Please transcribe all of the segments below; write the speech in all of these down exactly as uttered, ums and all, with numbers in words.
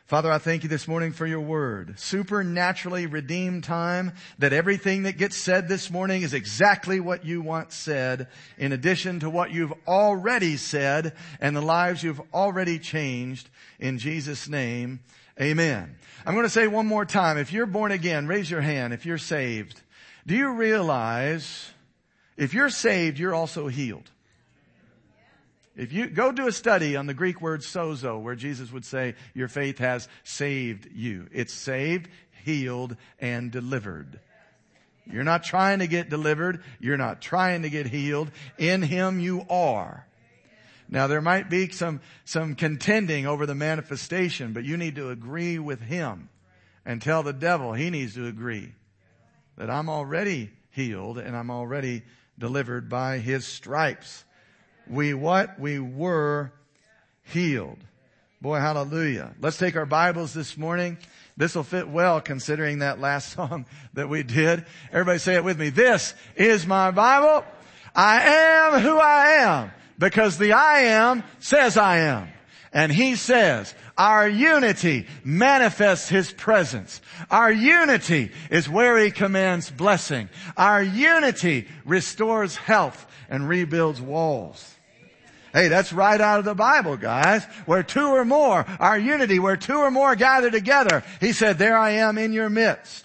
Father, I thank you this morning for your word. Supernaturally redeemed time, that everything that gets said this morning is exactly what you want said, in addition to what you've already said and the lives you've already changed. In Jesus' name, amen. I'm going to say one more time, if you're born again, raise your hand if you're saved. Do you realize if you're saved, you're also healed? If you go do a study on the Greek word sozo, where Jesus would say, your faith has saved you. It's saved, healed, and delivered. You're not trying to get delivered. You're not trying to get healed. In Him you are. Now there might be some, some contending over the manifestation, but you need to agree with Him and tell the devil he needs to agree that I'm already healed and I'm already delivered by His stripes. We what? We were healed. Boy, hallelujah. Let's take our Bibles this morning. This will fit well considering that last song that we did. Everybody say it with me. This is my Bible. I am who I am because the I am says I am. And He says our unity manifests His presence. Our unity is where He commands blessing. Our unity restores health and rebuilds walls. Hey, that's right out of the Bible, guys. Where two or more, our unity, where two or more gather together. He said, there I am in your midst.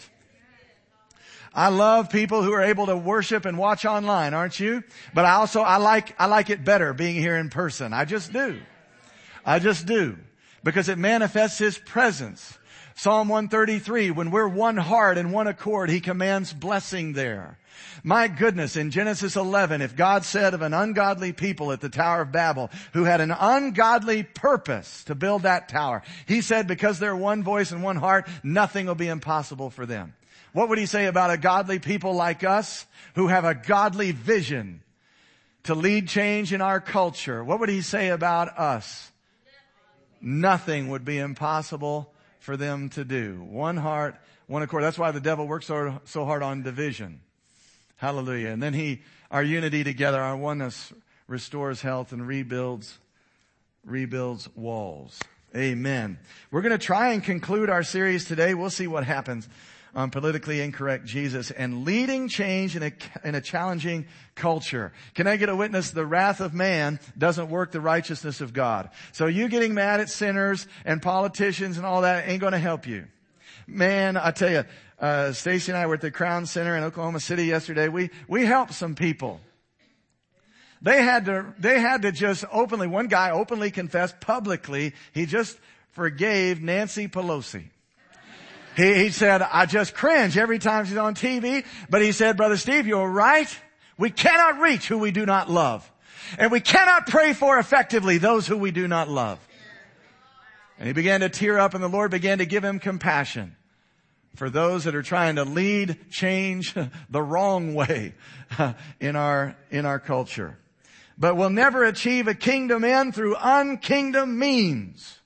I love people who are able to worship and watch online, aren't you? But I also, I like, I like it better being here in person. I just do. I just do. Because it manifests His presence. Psalm one thirty-three, when we're one heart and one accord, He commands blessing there. My goodness, in Genesis eleven, if God said of an ungodly people at the Tower of Babel who had an ungodly purpose to build that tower, He said because they're one voice and one heart, nothing will be impossible for them. What would He say about a godly people like us who have a godly vision to lead change in our culture? What would He say about us? Nothing would be impossible for them to do. One heart, one accord. That's why the devil works so, so hard on division. Hallelujah. And then he, our unity together, our oneness restores health and rebuilds, rebuilds walls. Amen. We're going to try and conclude our series today. We'll see what happens on politically incorrect Jesus and leading change in a, in a challenging culture. Can I get a witness? The wrath of man doesn't work the righteousness of God. So you getting mad at sinners and politicians and all that ain't going to help you. Man, I tell you, uh, Stacy and I were at the Crown Center in Oklahoma City yesterday. We, we helped some people. They had to, they had to just openly, one guy openly confessed publicly, he just forgave Nancy Pelosi. He, he said, I just cringe every time she's on T V. But he said, Brother Steve, you're right. We cannot reach who we do not love. And we cannot pray for effectively those who we do not love. And he began to tear up and the Lord began to give him compassion for those that are trying to lead change the wrong way in our, in our culture. But we'll never achieve a kingdom end through unkingdom means.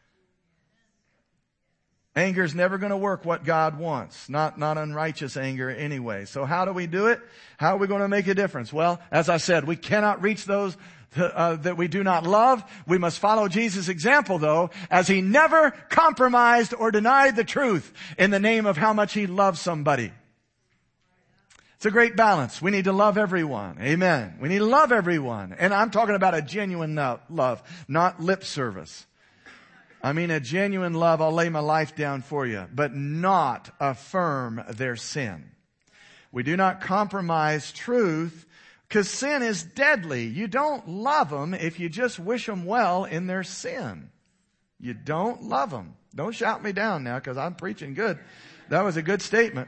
Anger is never going to work what God wants. Not, not unrighteous anger anyway. So how do we do it? How are we going to make a difference? Well, as I said, we cannot reach those uh, that we do not love. We must follow Jesus' example though, as He never compromised or denied the truth in the name of how much He loves somebody. It's a great balance. We need to love everyone. Amen. We need to love everyone. And I'm talking about a genuine love, not lip service. I mean a genuine love, I'll lay my life down for you, but not affirm their sin. We do not compromise truth because sin is deadly. You don't love them if you just wish them well in their sin. You don't love them. Don't shout me down now because I'm preaching good. That was a good statement.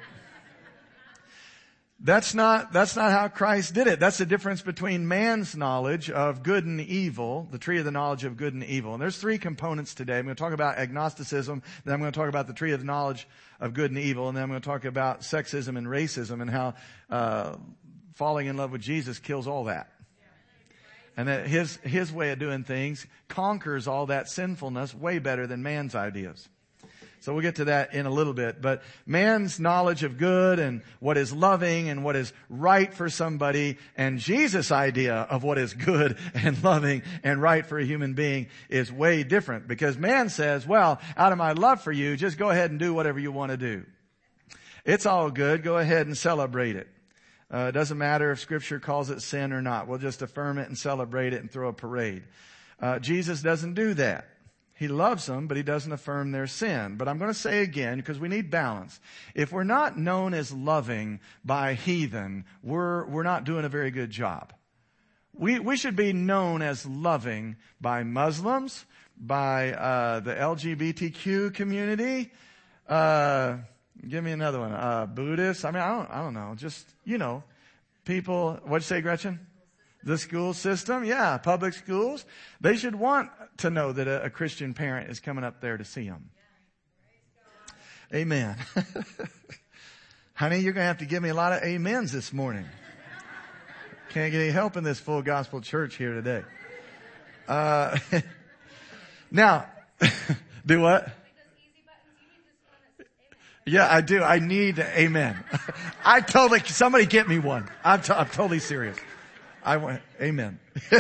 That's not, that's not how Christ did it. That's the difference between man's knowledge of good and evil, the tree of the knowledge of good and evil. And there's three components today. I'm going to talk about agnosticism, then I'm going to talk about the tree of the knowledge of good and evil, and then I'm going to talk about sexism and racism and how uh falling in love with Jesus kills all that. And that his, his way of doing things conquers all that sinfulness way better than man's ideas. So we'll get to that in a little bit. But man's knowledge of good and what is loving and what is right for somebody, and Jesus' idea of what is good and loving and right for a human being is way different. Because man says, well, out of my love for you, just go ahead and do whatever you want to do. It's all good. Go ahead and celebrate it. Uh, it doesn't matter if Scripture calls it sin or not. We'll just affirm it and celebrate it and throw a parade. Uh, Jesus doesn't do that. He loves them, but he doesn't affirm their sin. But I'm going to say again, because we need balance. If we're not known as loving by heathen, we're, we're not doing a very good job. We, we should be known as loving by Muslims, by, uh, the L G B T Q community. Uh, give me another one. Uh, Buddhists. I mean, I don't, I don't know. Just, you know, people, what'd you say, Gretchen? The school system, yeah, public schools. They should want to know that a, a Christian parent is coming up there to see them. Amen. Honey, you're going to have to give me a lot of amens this morning. Can't get any help in this full gospel church here today. Uh, now, do what? Yeah, I do. I need amen. I totally, somebody get me one. I'm, t- I'm totally serious. I want, amen.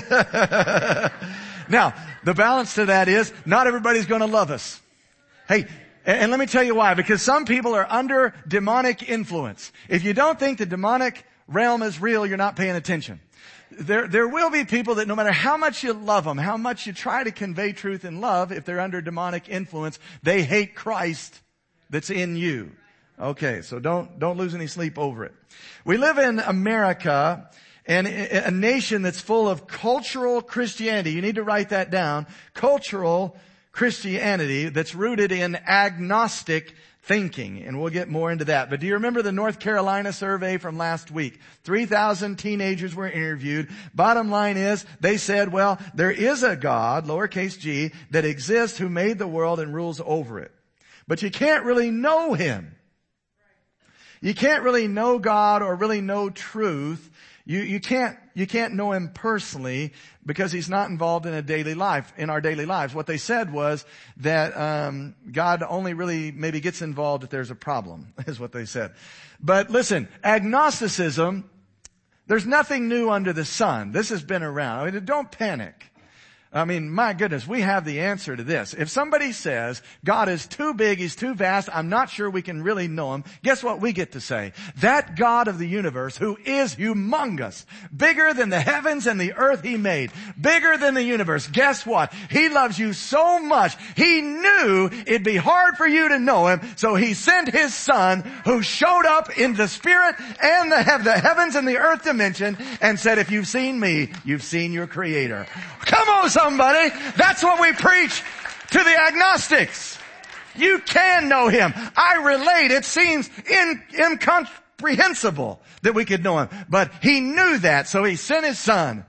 Now, the balance to that is not everybody's going to love us. Hey, and let me tell you why. Because some people are under demonic influence. If you don't think the demonic realm is real, you're not paying attention. There, there will be people that no matter how much you love them, how much you try to convey truth and love, if they're under demonic influence, they hate Christ that's in you. Okay, so don't, don't lose any sleep over it. We live in America, and a nation that's full of cultural Christianity. You need to write that down. Cultural Christianity that's rooted in agnostic thinking. And we'll get more into that. But do you remember the North Carolina survey from last week? three thousand teenagers were interviewed. Bottom line is, they said, well, there is a God, lowercase g, that exists who made the world and rules over it. But you can't really know Him. You can't really know God or really know truth. You, you can't, you can't know Him personally because He's not involved in a daily life, in our daily lives. What they said was that, um, God only really maybe gets involved if there's a problem, is what they said. But listen, agnosticism, there's nothing new under the sun. This has been around. I mean, don't panic. I mean, my goodness, we have the answer to this. If somebody says, God is too big, He's too vast, I'm not sure we can really know Him, guess what we get to say? That God of the universe, who is humongous, bigger than the heavens and the earth He made, bigger than the universe, guess what? He loves you so much, He knew it'd be hard for you to know Him, so He sent His Son, who showed up in the spirit and the, hev- the heavens and the earth dimension, and said, if you've seen me, you've seen your Creator. Come on, somebody. That's what we preach to the agnostics. You can know Him. I relate. It seems in, incomprehensible that we could know Him. But He knew that, so He sent His Son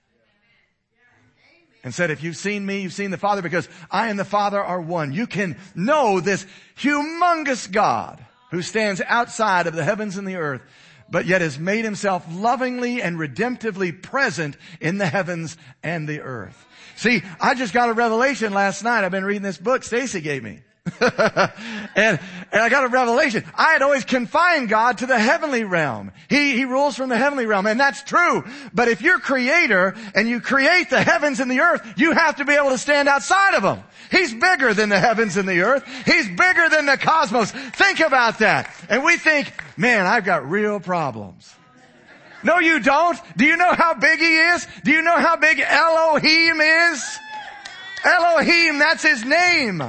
and said, if you've seen me, you've seen the Father, because I and the Father are one. You can know this humongous God who stands outside of the heavens and the earth, but yet has made Himself lovingly and redemptively present in the heavens and the earth. See, I just got a revelation last night. I've been reading this book Stacy gave me. and, and I got a revelation. I had always confined God to the heavenly realm. He, He rules from the heavenly realm, and that's true. But if you're Creator and you create the heavens and the earth, you have to be able to stand outside of them. He's bigger than the heavens and the earth. He's bigger than the cosmos. Think about that. And we think, man, I've got real problems. No, you don't. Do you know how big He is? Do you know how big Elohim is? Elohim, that's His name.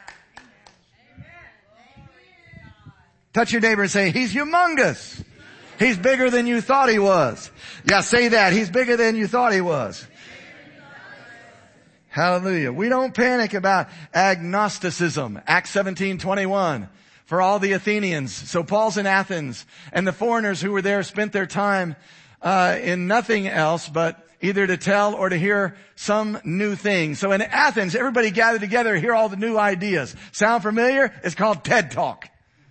Touch your neighbor and say, He's humongous. He's bigger than you thought He was. Yeah, say that. He's bigger than you thought He was. Hallelujah. We don't panic about agnosticism. Acts seventeen twenty-one. For all the Athenians. So Paul's in Athens, and the foreigners who were there spent their time uh in nothing else but either to tell or to hear some new thing. So in Athens, everybody gathered together to hear all the new ideas. Sound familiar? It's called TED Talk.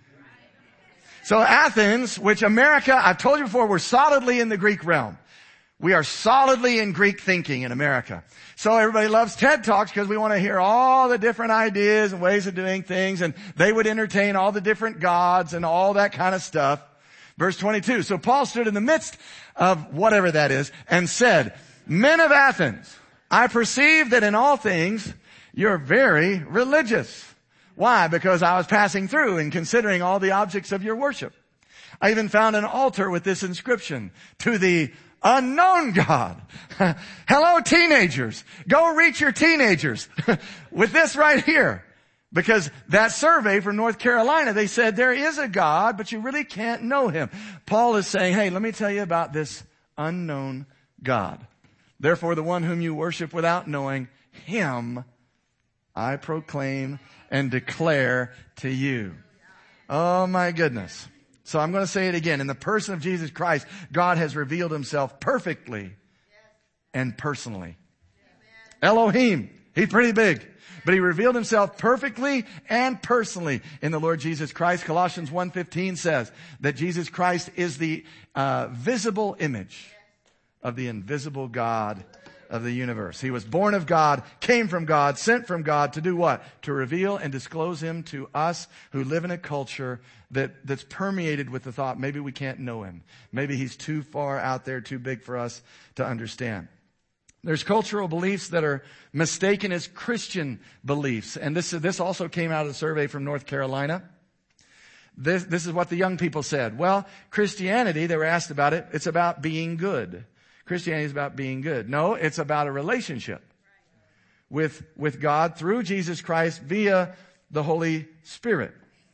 So Athens, which America, I've told you before, we're solidly in the Greek realm. We are solidly in Greek thinking in America. So everybody loves TED Talks because we want to hear all the different ideas and ways of doing things, and they would entertain all the different gods and all that kind of stuff. Verse twenty-two. So Paul stood in the midst of whatever that is and said, "Men of Athens, I perceive that in all things you're very religious." Why? Because I was passing through and considering all the objects of your worship. I even found an altar with this inscription, "To the unknown God." Hello, teenagers. Go reach your teenagers with this right here. Because that survey from North Carolina, they said there is a God, but you really can't know him. Paul is saying, hey, let me tell you about this unknown God. Therefore, the one whom you worship without knowing, him I proclaim and declare to you. Oh my goodness. So I'm going to say it again. In the person of Jesus Christ, God has revealed himself perfectly and personally. Elohim. He's pretty big. But he revealed himself perfectly and personally in the Lord Jesus Christ. Colossians one fifteen says that Jesus Christ is the uh, visible image of the invisible God of the universe. He was born of God, came from God, sent from God to do what? To reveal and disclose him to us who live in a culture that, that's permeated with the thought, maybe we can't know him. Maybe he's too far out there, too big for us to understand. There's cultural beliefs that are mistaken as Christian beliefs. And this, this also came out of the survey from North Carolina. This, this is what the young people said. Well, Christianity, they were asked about it, it's about being good. Christianity is about being good. No, it's about a relationship with, with God through Jesus Christ via the Holy Spirit.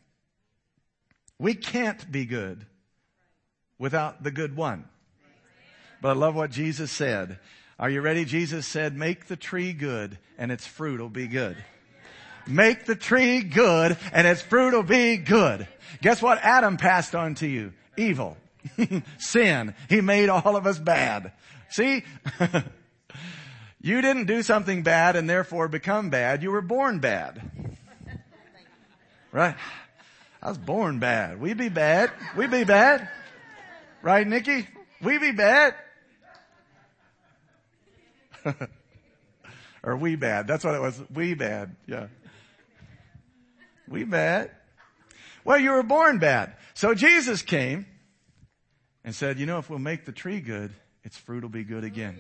We can't be good without the good one. But I love what Jesus said. Are you ready? Jesus said, make the tree good and its fruit will be good. Make the tree good and its fruit will be good. Guess what Adam passed on to you? Evil. Sin. He made all of us bad. See? You didn't do something bad and therefore become bad. You were born bad. Right? I was born bad. We be bad. We be bad. Right, Nikki? We be bad. Or we bad. That's what it was. We bad. Yeah. We bad. Well, you were born bad. So Jesus came and said, you know, if we'll make the tree good, its fruit will be good again.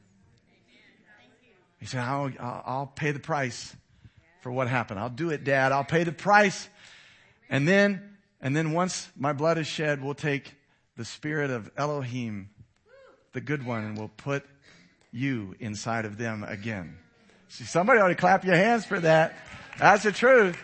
He said, I'll, I'll, I'll pay the price for what happened. I'll do it, Dad. I'll pay the price. And then, and then once my blood is shed, we'll take the spirit of Elohim, the good one, and we'll put you inside of them again. See, somebody ought to clap your hands for that. That's the truth.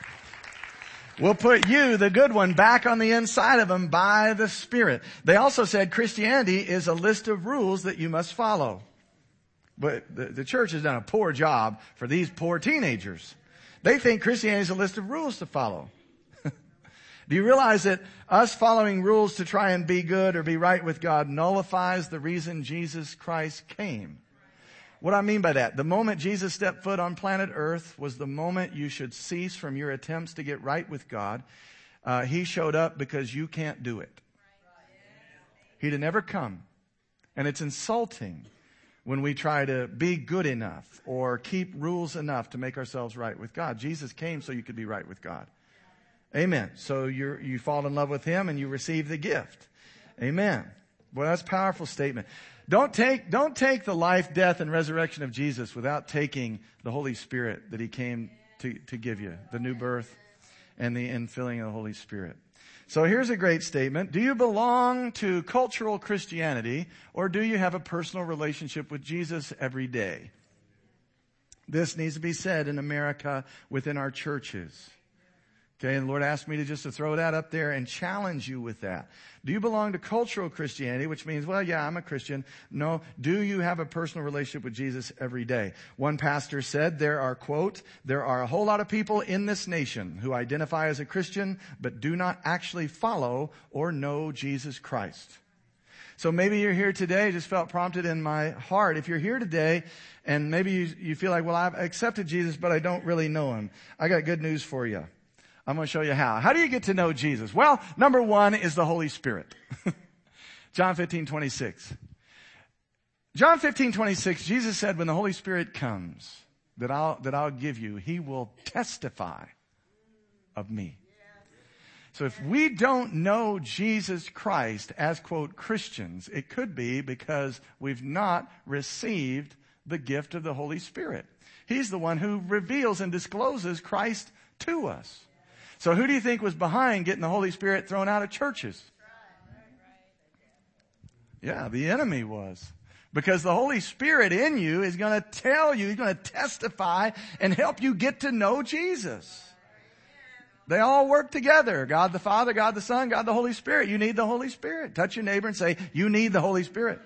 We'll put you, the good one, back on the inside of them by the Spirit. They also said Christianity is a list of rules that you must follow. But the, the church has done a poor job for these poor teenagers. They think Christianity is a list of rules to follow. Do you realize that us following rules to try and be good or be right with God nullifies the reason Jesus Christ came? What I mean by that, the moment Jesus stepped foot on planet Earth was the moment you should cease from your attempts to get right with God. Uh, he showed up because you can't do it. He'd have never come. And it's insulting when we try to be good enough or keep rules enough to make ourselves right with God. Jesus came so you could be right with God. Amen. So you you fall in love with him and you receive the gift. Amen. Well, that's a powerful statement. Don't take, don't take the life, death, and resurrection of Jesus without taking the Holy Spirit that he came to, to give you. The new birth and the infilling of the Holy Spirit. So here's a great statement. Do you belong to cultural Christianity or do you have a personal relationship with Jesus every day? This needs to be said in America within our churches. Okay, and the Lord asked me to just to throw that up there and challenge you with that. Do you belong to cultural Christianity, which means, well, yeah, I'm a Christian. No, do you have a personal relationship with Jesus every day? One pastor said there are, quote, there are a whole lot of people in this nation who identify as a Christian, but do not actually follow or know Jesus Christ. So maybe you're here today, just felt prompted in my heart. If you're here today and maybe you, you feel like, well, I've accepted Jesus, but I don't really know him. I got good news for you. I'm going to show you how. How do you get to know Jesus? Well, number one is the Holy Spirit. John fifteen twenty-six. John fifteen twenty-six, Jesus said, when the Holy Spirit comes, that I'll, that I'll give you, He will testify of me. So if we don't know Jesus Christ as, quote, Christians, it could be because we've not received the gift of the Holy Spirit. He's the one who reveals and discloses Christ to us. So who do you think was behind getting the Holy Spirit thrown out of churches? Yeah, the enemy was. Because the Holy Spirit in you is going to tell you, He's going to testify and help you get to know Jesus. They all work together. God the Father, God the Son, God the Holy Spirit. You need the Holy Spirit. Touch your neighbor and say, you need the Holy Spirit.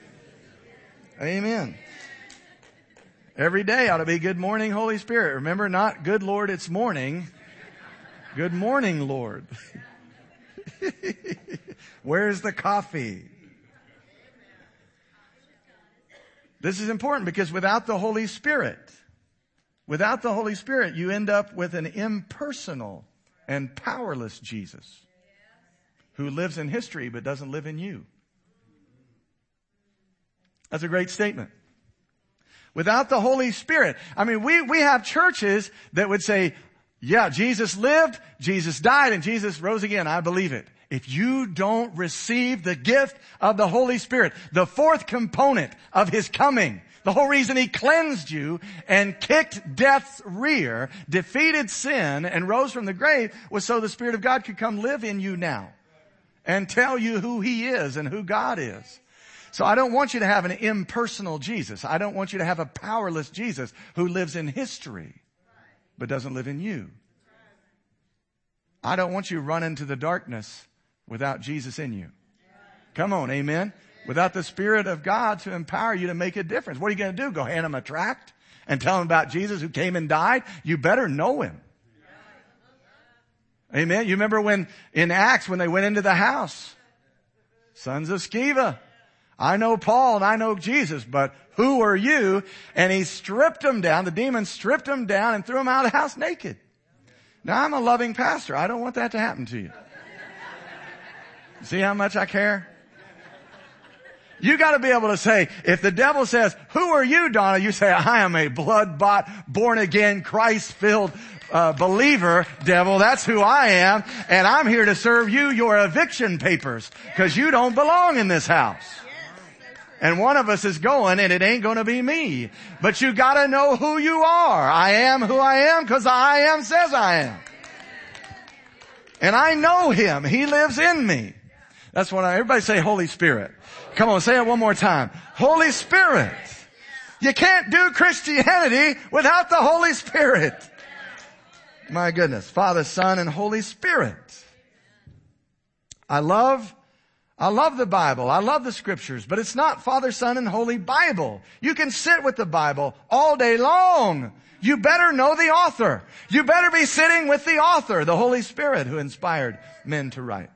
Amen. Every day ought to be good morning, Holy Spirit. Remember, not good Lord, it's morning. Good morning, Lord. Where's the coffee? This is important because without the Holy Spirit, without the Holy Spirit, you end up with an impersonal and powerless Jesus who lives in history but doesn't live in you. That's a great statement. Without the Holy Spirit, I mean, we, we have churches that would say, yeah, Jesus lived, Jesus died, and Jesus rose again. I believe it. If you don't receive the gift of the Holy Spirit, the fourth component of His coming, the whole reason He cleansed you and kicked death's rear, defeated sin, and rose from the grave was so the Spirit of God could come live in you now and tell you who He is and who God is. So I don't want you to have an impersonal Jesus. I don't want you to have a powerless Jesus who lives in history but doesn't live in you. I don't want you to run into the darkness without Jesus in you. Come on, amen? Without the Spirit of God to empower you to make a difference. What are you going to do? Go hand them a tract and tell them about Jesus who came and died? You better know Him. Amen? You remember when in Acts when they went into the house? Sons of Sceva. I know Paul and I know Jesus, but who are you? And he stripped them down. The demons stripped them down and threw them out of the house naked. Now I'm a loving pastor. I don't want that to happen to you. See how much I care? You got to be able to say, if the devil says, who are you, Donna? You say, I am a blood-bought, born-again, Christ-filled uh, believer, devil. That's who I am. And I'm here to serve you your eviction papers because you don't belong in this house. And one of us is going and it ain't going to be me. But you got to know who you are. I am who I am because I am says I am. And I know Him. He lives in me. That's what I, everybody say Holy Spirit. Come on, say it one more time. Holy Spirit. You can't do Christianity without the Holy Spirit. My goodness. Father, Son, and Holy Spirit. I love, I love the Bible. I love the Scriptures, but it's not Father, Son, and Holy Bible. You can sit with the Bible all day long. You better know the author. You better be sitting with the author, the Holy Spirit who inspired men to write.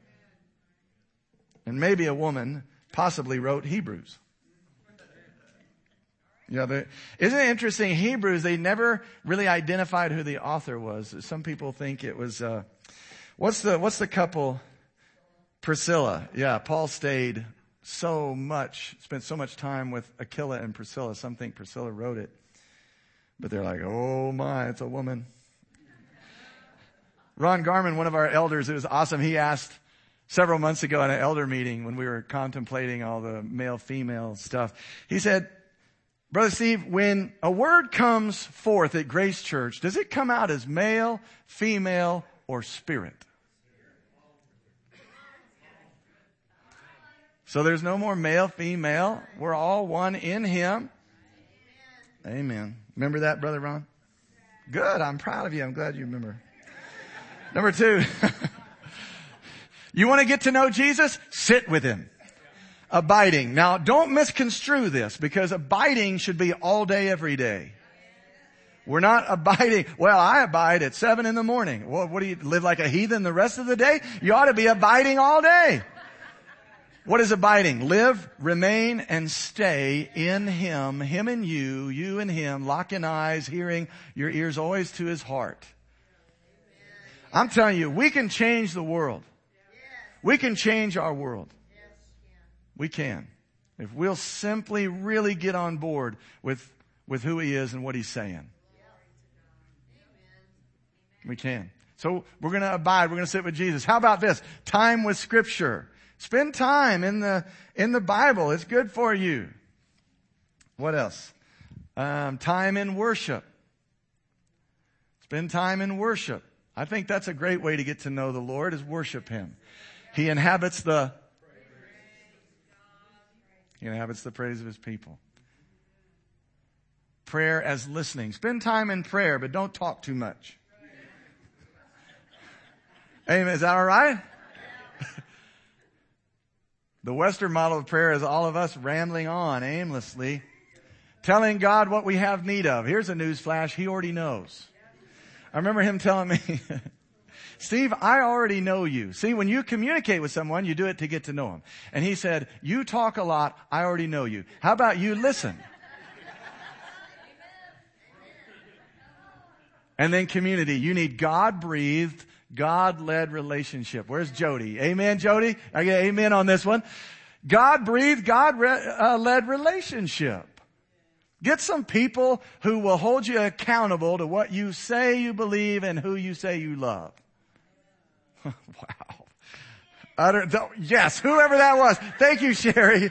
And maybe a woman possibly wrote Hebrews. Yeah, the, isn't it interesting? Hebrews, they never really identified who the author was. Some people think it was, uh, what's the, what's the couple? Priscilla. Yeah, Paul stayed so much, spent so much time with Aquila and Priscilla. Some think Priscilla wrote it. But they're like, oh my, it's a woman. Ron Garman, one of our elders, it was awesome. He asked several months ago at an elder meeting when we were contemplating all the male-female stuff. He said, Brother Steve, when a word comes forth at Grace Church, does it come out as male, female, or spirit? So there's no more male, female. We're all one in Him. Amen. Remember that, Brother Ron? Good. I'm proud of you. I'm glad you remember. Number two. You want to get to know Jesus? Sit with Him. Abiding. Now, don't misconstrue this because abiding should be all day, every day. We're not abiding. Well, I abide at seven in the morning. Well, what do you live like a heathen the rest of the day? You ought to be abiding all day. What is abiding? Live, remain, and stay in Him, Him and you, you and Him, locking eyes, hearing, your ears always to His heart. I'm telling you, we can change the world. We can change our world. We can. If we'll simply really get on board with, with who He is and what He's saying. We can. So we're going to abide. We're going to sit with Jesus. How about this? Time with Scripture. Spend time in the, in the Bible. It's good for you. What else? Um, time in worship. Spend time in worship. I think that's a great way to get to know the Lord, is worship Him. He inhabits the, He inhabits the praise of His people. Prayer as listening. Spend time in prayer, but don't talk too much. Amen. Is that all right? The Western model of prayer is all of us rambling on aimlessly, telling God what we have need of. Here's a news flash. He already knows. I remember him telling me, Steve, I already know you. See, when you communicate with someone, you do it to get to know them. And he said, you talk a lot. I already know you. How about you listen? And then community. You need God-breathed, God-led relationship. Where's Jody? Amen, Jody? I get amen on this one. God-breathed, God-led relationship. Get some people who will hold you accountable to what you say you believe and who you say you love. Wow. I don't, yes, whoever that was. Thank you, Sherry.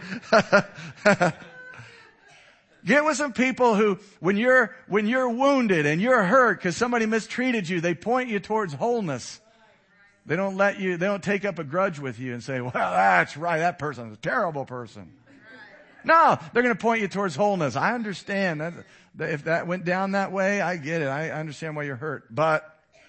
Get with some people who, when you're, when you're wounded and you're hurt because somebody mistreated you, they point you towards wholeness. They don't let you, they don't take up a grudge with you and say, well, that's right, that person's a terrible person. No, they're going to point you towards wholeness. I understand that if that went down that way, I get it. I understand why you're hurt. But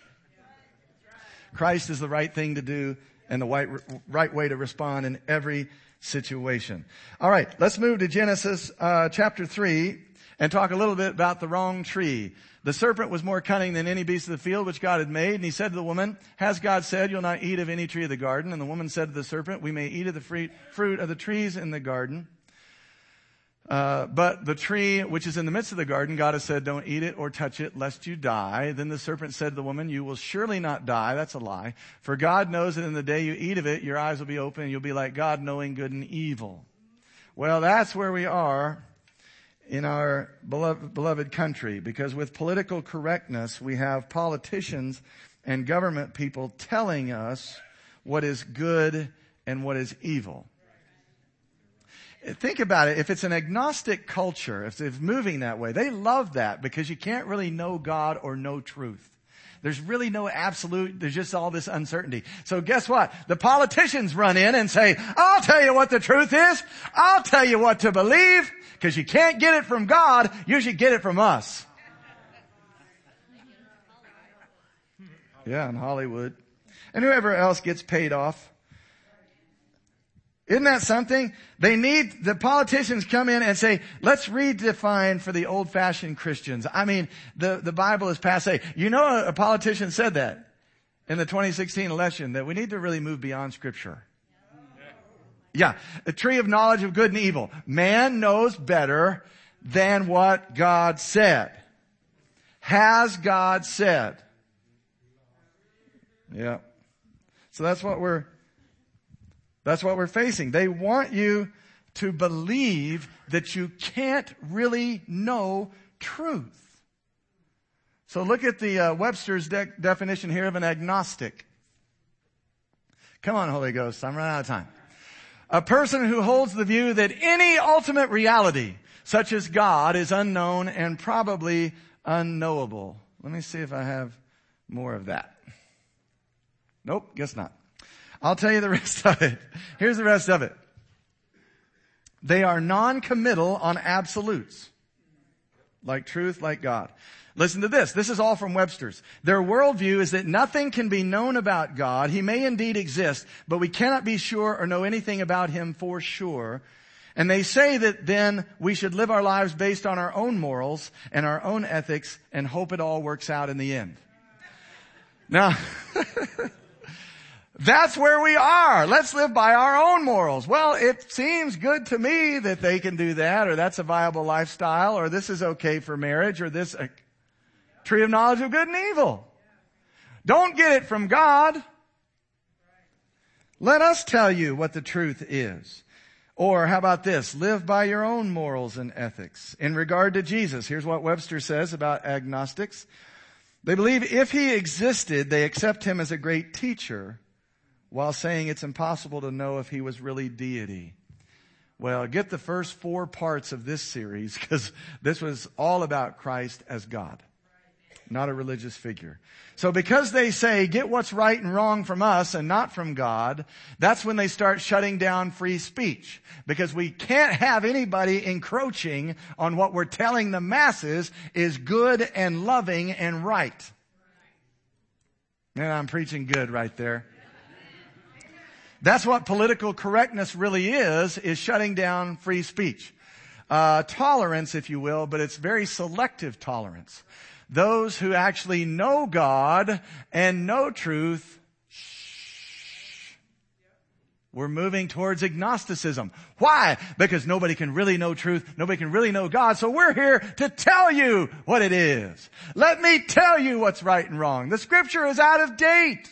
Christ is the right thing to do and the right, right way to respond in every situation. All right, let's move to Genesis uh, chapter three and talk a little bit about the wrong tree. The serpent was more cunning than any beast of the field which God had made. And he said to the woman, has God said, you'll not eat of any tree of the garden? And the woman said to the serpent, we may eat of the fruit, fruit of the trees in the garden. Uh, but the tree which is in the midst of the garden, God has said, don't eat it or touch it, lest you die. Then the serpent said to the woman, you will surely not die. That's a lie. For God knows that in the day you eat of it, your eyes will be open and you'll be like God, knowing good and evil. Well, that's where we are in our beloved, beloved country, because with political correctness, we have politicians and government people telling us what is good and what is evil. Think about it. If it's an agnostic culture, if it's moving that way, they love that because you can't really know God or know truth. There's really no absolute, there's just all this uncertainty. So guess what? The politicians run in and say, I'll tell you what the truth is. I'll tell you what to believe, because you can't get it from God. You should get it from us. Yeah, in Hollywood. And whoever else gets paid off. Isn't that something? They need, the politicians come in and say, let's redefine for the old-fashioned Christians. I mean, the, the Bible is passé. You know, a, a politician said that in the twenty sixteen election, that we need to really move beyond Scripture. Yeah. The tree of knowledge of good and evil. Man knows better than what God said. Has God said? Yeah. So that's what we're That's what we're facing. They want you to believe that you can't really know truth. So look at the uh, Webster's de- definition here of an agnostic. Come on, Holy Ghost. I'm running out of time. A person who holds the view that any ultimate reality, such as God, is unknown and probably unknowable. Let me see if I have more of that. Nope, guess not. I'll tell you the rest of it. Here's the rest of it. They are non-committal on absolutes. Like truth, like God. Listen to this. This is all from Webster's. Their worldview is that nothing can be known about God. He may indeed exist, but we cannot be sure or know anything about Him for sure. And they say that then we should live our lives based on our own morals and our own ethics and hope it all works out in the end. Now, that's where we are. Let's live by our own morals. Well, it seems good to me that they can do that, or that's a viable lifestyle, or this is okay for marriage, or this a tree of knowledge of good and evil. Don't get it from God. Let us tell you what the truth is. Or how about this? Live by your own morals and ethics. In regard to Jesus, here's what Webster says about agnostics. They believe if he existed, they accept him as a great teacher, while saying it's impossible to know if he was really deity. Well, get the first four parts of this series, because this was all about Christ as God, not a religious figure. So because they say, get what's right and wrong from us and not from God, that's when they start shutting down free speech. Because we can't have anybody encroaching on what we're telling the masses is good and loving and right. And I'm preaching good right there. That's what political correctness really is, is shutting down free speech. Uh, tolerance, if you will, but it's very selective tolerance. Those who actually know God and know truth, shh, we're moving towards agnosticism. Why? Because nobody can really know truth. Nobody can really know God. So we're here to tell you what it is. Let me tell you what's right and wrong. The scripture is out of date.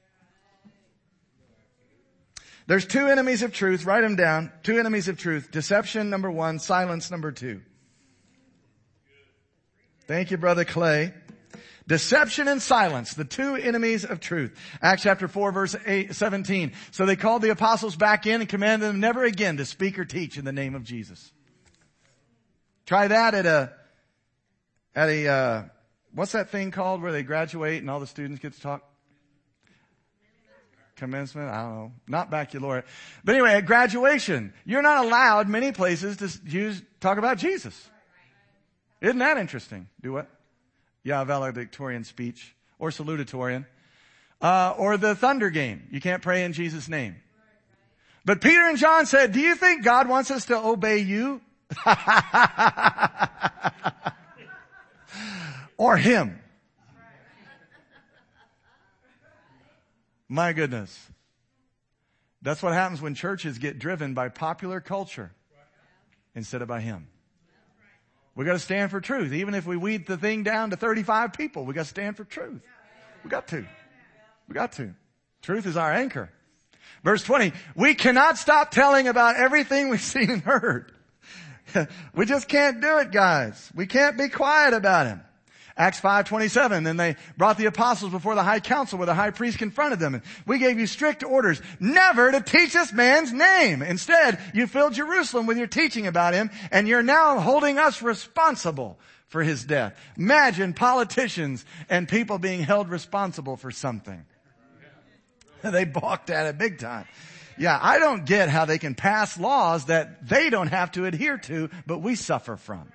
There's two enemies of truth. Write them down. Two enemies of truth. Deception, number one. Silence, number two. Thank you, Brother Clay. Deception and silence, the two enemies of truth. Acts chapter four, verse eight, seventeen. So they called the apostles back in and commanded them never again to speak or teach in the name of Jesus. Try that at a, at a, uh, what's that thing called where they graduate and all the students get to talk? Commencement? I don't know. Not baccalaureate. But anyway, at graduation, you're not allowed many places to use, talk about Jesus. Isn't that interesting? Do what? Yeah, valedictorian speech or salutatorian. Uh, or the thunder game. You can't pray in Jesus' name. But Peter and John said, do you think God wants us to obey you? Or him? My goodness. That's what happens when churches get driven by popular culture instead of by him. We got to stand for truth. Even if we weed the thing down to thirty-five people, we got to stand for truth. We got to. We got to. Truth is our anchor. Verse twenty, we cannot stop telling about everything we've seen and heard. We just can't do it, guys. We can't be quiet about him. Acts five twenty-seven, then they brought the apostles before the high council where the high priest confronted them. And we gave you strict orders never to teach this man's name. Instead, you filled Jerusalem with your teaching about him, and you're now holding us responsible for his death. Imagine politicians and people being held responsible for something. They balked at it big time. Yeah, I don't get how they can pass laws that they don't have to adhere to, but we suffer from.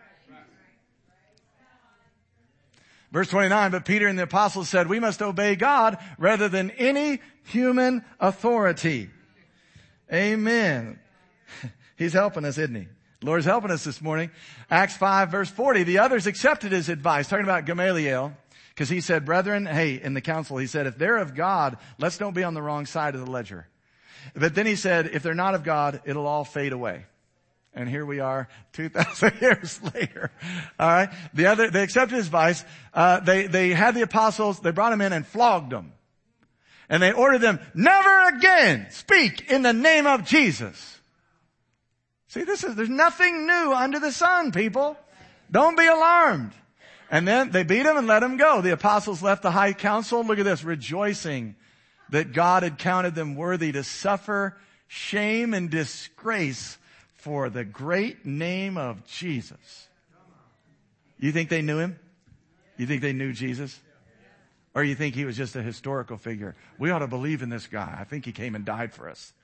Verse twenty-nine, but Peter and the apostles said, we must obey God rather than any human authority. Amen. He's helping us, isn't he? The Lord's helping us this morning. Acts five verse forty, the others accepted his advice, talking about Gamaliel, because he said, brethren, hey, in the council, he said, if they're of God, let's don't be on the wrong side of the ledger. But then he said, if they're not of God, it'll all fade away. And here we are, two thousand years later. All right. The other, they accepted his advice. Uh, they, they had the apostles, they brought them in and flogged them. And they ordered them, never again speak in the name of Jesus. See, this is, there's nothing new under the sun, people. Don't be alarmed. And then they beat him and let him go. The apostles left the high council. Look at this, rejoicing that God had counted them worthy to suffer shame and disgrace for the great name of Jesus. You think they knew him? You think they knew Jesus? Or you think he was just a historical figure? We ought to believe in this guy. I think he came and died for us.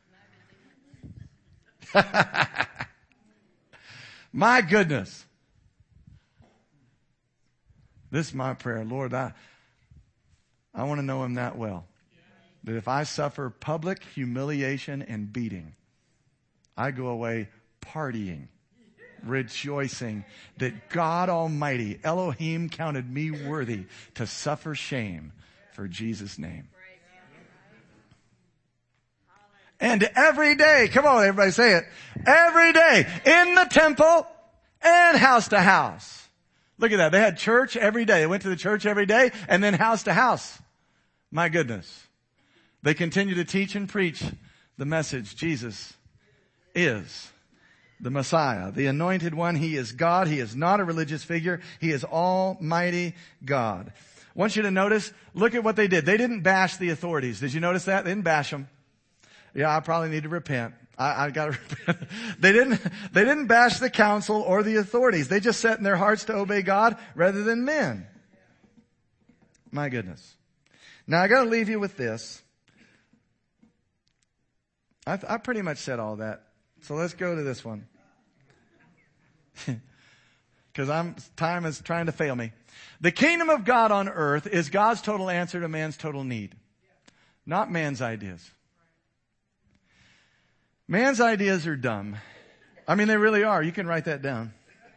My goodness. This is my prayer. Lord, I, I want to know him that well. That if I suffer public humiliation and beating, I go away partying, rejoicing that God Almighty, Elohim, counted me worthy to suffer shame for Jesus' name. And every day, come on everybody say it, every day in the temple and house to house. Look at that. They had church every day. They went to the church every day and then house to house. My goodness. They continue to teach and preach the message, Jesus is the Messiah, the anointed one. He is God. He is not a religious figure. He is Almighty God. I want you to notice, look at what they did. They didn't bash the authorities. Did you notice that? They didn't bash them. Yeah, I probably need to repent. I, I gotta repent. They didn't, they didn't bash the council or the authorities. They just set in their hearts to obey God rather than men. My goodness. Now I gotta leave you with this. I, I pretty much said all that. So let's go to this one. Because I'm, time is trying to fail me. The kingdom of God on earth is God's total answer to man's total need. Not man's ideas. Man's ideas are dumb. I mean, they really are. You can write that down.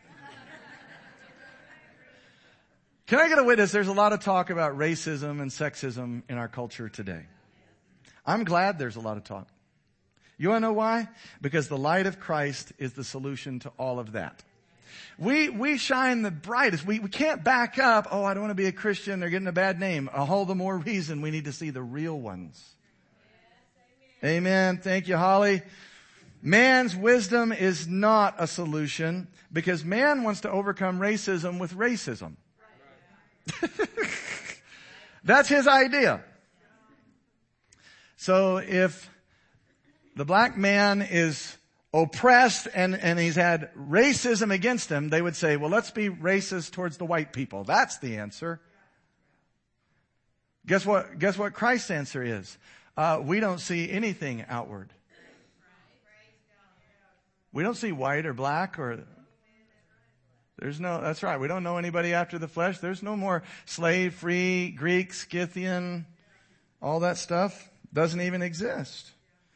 Can I get a witness? There's a lot of talk about racism and sexism in our culture today. I'm glad there's a lot of talk. You want to know why? Because the light of Christ is the solution to all of that. We, we shine the brightest. We, we can't back up. Oh, I don't want to be a Christian. They're getting a bad name. All the more reason we need to see the real ones. Yes, amen. Amen. Thank you, Holly. Man's wisdom is not a solution because man wants to overcome racism with racism. That's his idea. So if the black man is oppressed and, and he's had racism against him, they would say, well, let's be racist towards the white people. That's the answer. Guess what, guess what Christ's answer is? Uh, we don't see anything outward. We don't see white or black or, there's no, that's right. We don't know anybody after the flesh. There's no more slave, free, Greek, Scythian, all that stuff doesn't even exist.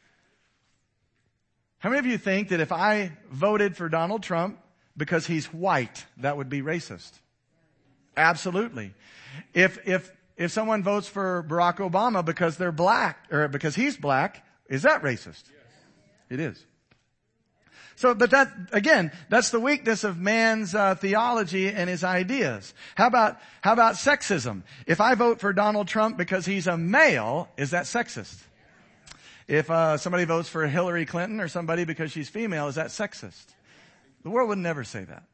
How many of you think that if I voted for Donald Trump because he's white, that would be racist? Absolutely. If, if, if someone votes for Barack Obama because they're black, or because he's black, is that racist? It is. So, but that, again, that's the weakness of man's uh, theology and his ideas. How about, how about sexism? If I vote for Donald Trump because he's a male, is that sexist? If uh, somebody votes for Hillary Clinton or somebody because she's female, is that sexist? The world would never say that.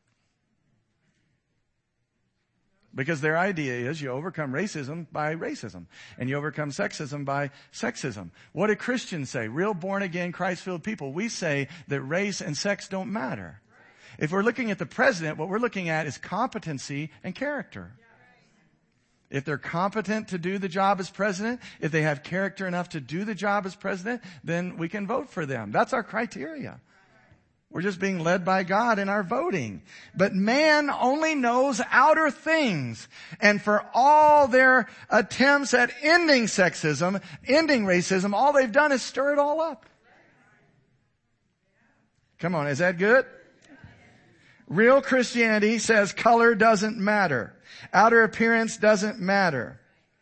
Because their idea is you overcome racism by racism. And you overcome sexism by sexism. What do Christians say? Real born-again, Christ-filled people. We say that race and sex don't matter. If we're looking at the president, what we're looking at is competency and character. If they're competent to do the job as president, if they have character enough to do the job as president, then we can vote for them. That's our criteria. We're just being led by God in our voting. But man only knows outer things. And for all their attempts at ending sexism, ending racism, all they've done is stir it all up. Come on, is that good? Real Christianity says color doesn't matter. Outer appearance doesn't matter.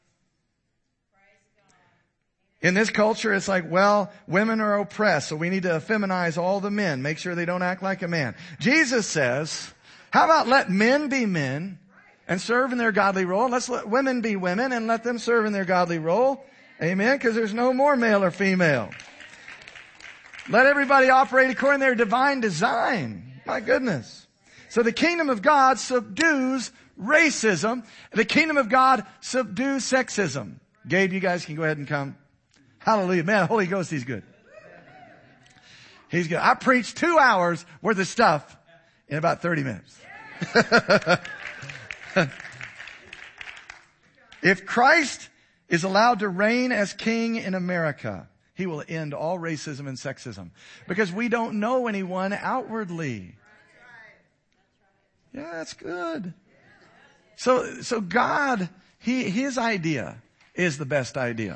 In this culture, it's like, well, women are oppressed, so we need to feminize all the men, make sure they don't act like a man. Jesus says, how about let men be men and serve in their godly role? Let's let women be women and let them serve in their godly role. Amen? Because there's no more male or female. Let everybody operate according to their divine design. My goodness. So the kingdom of God subdues racism. The kingdom of God subdues sexism. Gabe, you guys can go ahead and come. Hallelujah. Man, the Holy Ghost, He's good. He's good. I preached two hours worth of stuff in about thirty minutes. If Christ is allowed to reign as king in America, He will end all racism and sexism. Because we don't know anyone outwardly. Yeah, that's good. So, so God, He, His idea is the best idea.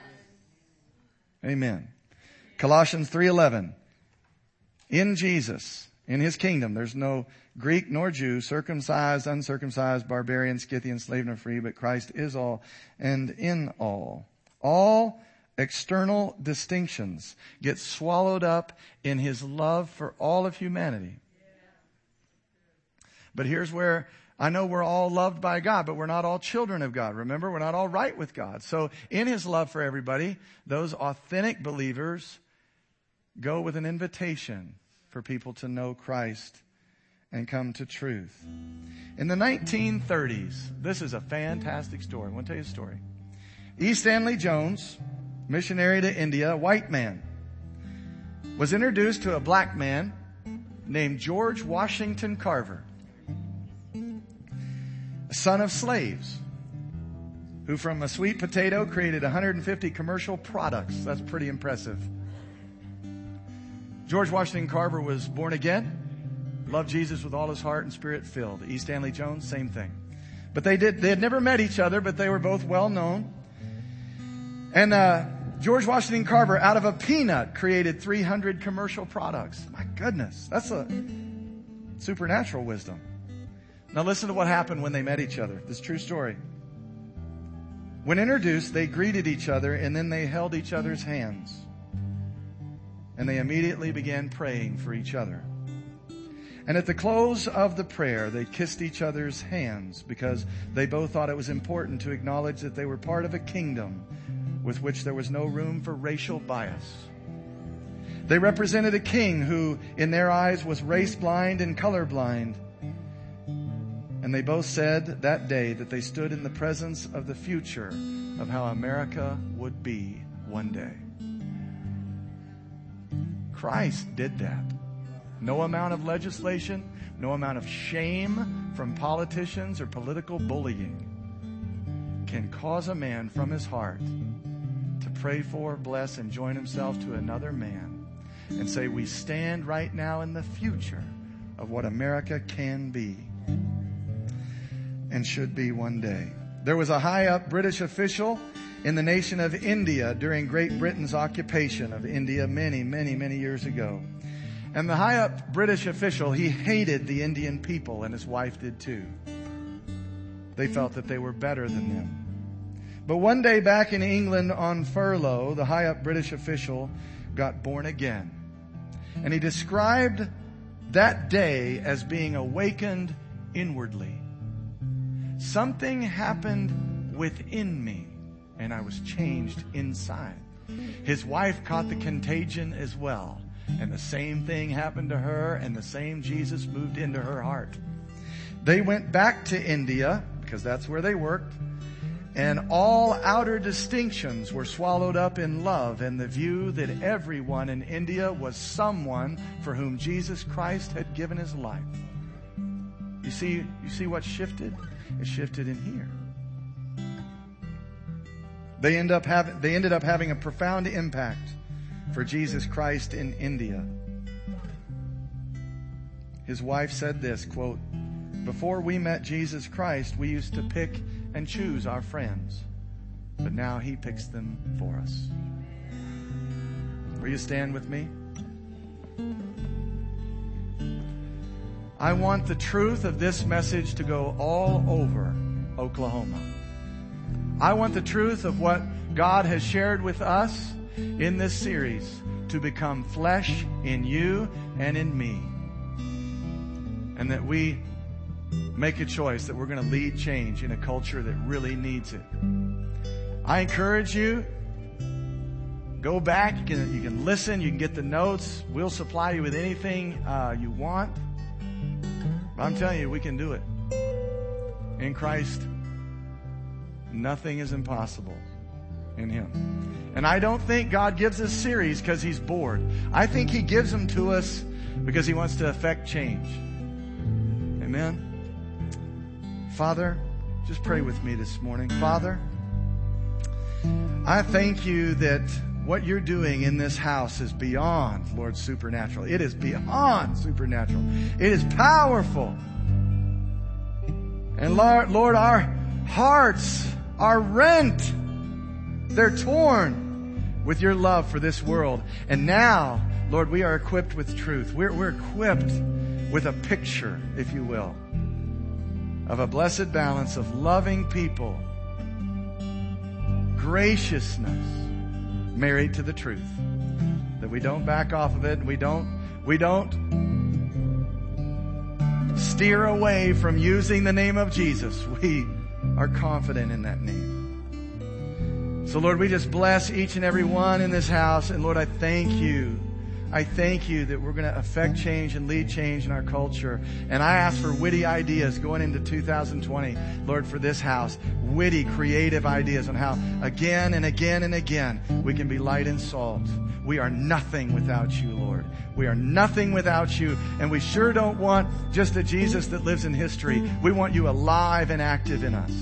Amen. Colossians three eleven. In Jesus, in His kingdom, there's no Greek nor Jew, circumcised, uncircumcised, barbarian, Scythian, slave nor free, but Christ is all and in all. All external distinctions get swallowed up in His love for all of humanity. But here's where I know we're all loved by God, but we're not all children of God. Remember, we're not all right with God. So in His love for everybody, those authentic believers go with an invitation for people to know Christ and come to truth. In the nineteen thirties, this is a fantastic story. I want to tell you a story. E. Stanley Jones, missionary to India, a white man, was introduced to a black man named George Washington Carver, a son of slaves, who from a sweet potato created one hundred fifty commercial products. That's pretty impressive. George Washington Carver was born again, loved Jesus with all his heart and spirit filled. E. Stanley Jones, same thing. But they did, they had never met each other, but they were both well known. And, uh, George Washington Carver, out of a peanut, created three hundred commercial products. My goodness, that's a supernatural wisdom. Now listen to what happened when they met each other. This is a true story. When introduced, they greeted each other and then they held each other's hands. And they immediately began praying for each other. And at the close of the prayer, they kissed each other's hands because they both thought it was important to acknowledge that they were part of a kingdom with which there was no room for racial bias. They represented a king who, in their eyes, was race blind and color blind. And they both said that day that they stood in the presence of the future of how America would be one day. Christ did that. No amount of legislation, no amount of shame from politicians or political bullying can cause a man from his heart to pray for, bless, and join himself to another man and say, we stand right now in the future of what America can be and should be one day. There was a high-up British official in the nation of India during Great Britain's occupation of India many, many, many years ago. And the high-up British official, he hated the Indian people, and his wife did too. They felt that they were better than them. But one day back in England on furlough, the high-up British official got born again. And he described that day as being awakened inwardly. Something happened within me, and I was changed inside. His wife caught the contagion as well. And the same thing happened to her, and the same Jesus moved into her heart. They went back to India, because that's where they worked, and all outer distinctions were swallowed up in love and the view that everyone in India was someone for whom Jesus Christ had given his life. You see, you see what shifted? It shifted in here. They end up having, they ended up having a profound impact for Jesus Christ in India. His wife said this, quote, before we met Jesus Christ, we used to pick and choose our friends, but now he picks them for us. Will you stand with me? I want the truth of this message to go all over Oklahoma. I want the truth of what God has shared with us in this series to become flesh in you and in me. And that we make a choice that we're going to lead change in a culture that really needs it. I encourage you, go back. You can, you can listen. You can get the notes. We'll supply you with anything uh, you want. But I'm telling you, we can do it. In Christ, nothing is impossible in Him. And I don't think God gives us series because He's bored. I think He gives them to us because He wants to affect change. Amen? Father, just pray with me this morning. Father, I thank you that what you're doing in this house is beyond, Lord, supernatural. It is beyond supernatural. It is powerful. And Lord, Lord, our hearts are rent. They're torn with your love for this world. And now, Lord, we are equipped with truth. We're, we're equipped with a picture, if you will, of a blessed balance of loving people, graciousness, married to the truth. That we don't back off of it. We don't, we don't steer away from using the name of Jesus. We are confident in that name. So Lord, we just bless each and every one in this house. And Lord, I thank you. I thank you that we're going to affect change and lead change in our culture. And I ask for witty ideas going into two thousand twenty, Lord, for this house. Witty, creative ideas on how again and again and again we can be light and salt. We are nothing without you, Lord. We are nothing without you. And we sure don't want just a Jesus that lives in history. We want you alive and active in us.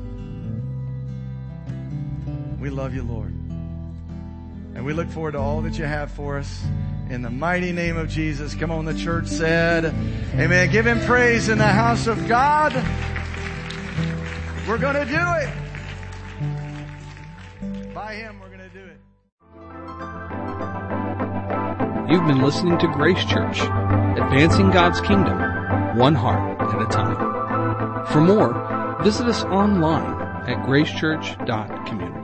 We love you, Lord. And we look forward to all that you have for us. In the mighty name of Jesus. Come on, the church said, amen. Give him praise in the house of God. We're going to do it. By him, we're going to do it. You've been listening to Grace Church, advancing God's kingdom, one heart at a time. For more, visit us online at gracechurch dot community.